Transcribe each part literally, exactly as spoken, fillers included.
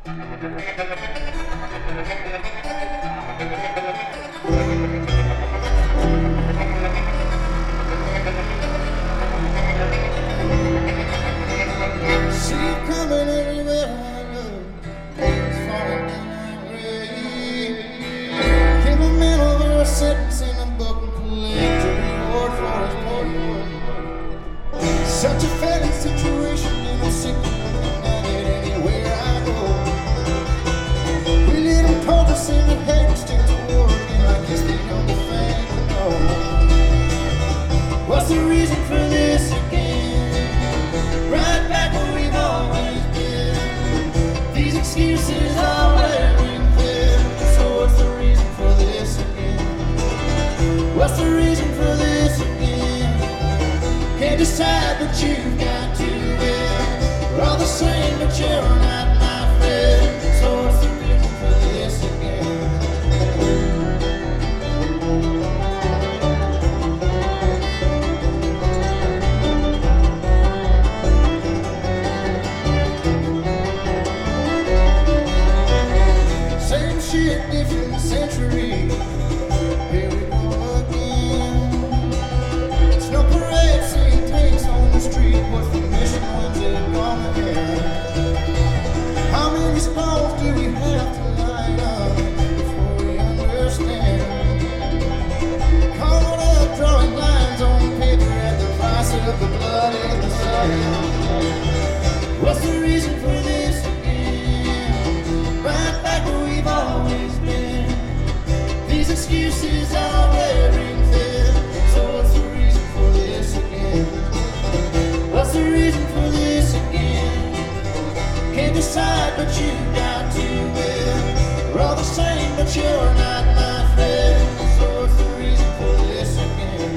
Such a failing situation, you know, sick of it anywhere I go. We little purpose in the hate, stick to work, and I guess the younger fan would know. What's the reason for this again? Right back where we've always been. These excuses are wearing thin. So what's the reason for this again? What's the reason for this again? Can't decide, but you've got to win. We're all the same, but you're not my friend. So what's the reason for this again? Same shit, different century. Here we go again. It's no parade, same things on the street. What's the mission? When's it gonna end? How many stones do we have to line up before we understand? Caught up drawing lines on paper at the price of the blood in the sand. What's the reason for this again? Right back where we've always been. These excuses are wearing thin. So what's the reason for this again? What's the reason for this again? Can't decide, but you've got to win. We're all the same, but you're not my friend. So what's the reason for this again?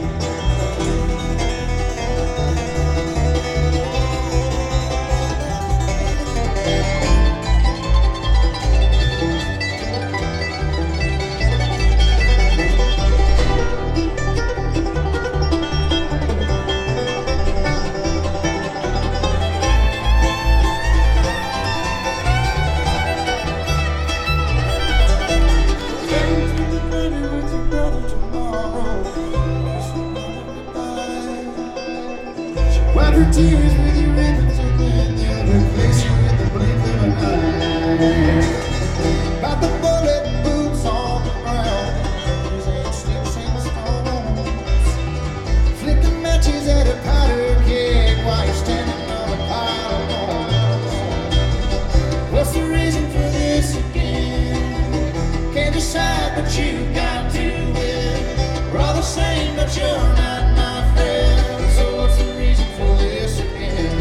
Wipe her tears with your ribbons and then they'll replace you with the blink of an eye. About the bullet boots on the ground, these ain't sticks and stones. Flicking matches at a powder keg while you're standing on a pile of bones. What's the reason for this again? Can't decide, but you've got to win. We're all the same, but you're not my friend. So what's the reason for this again?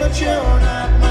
but you're not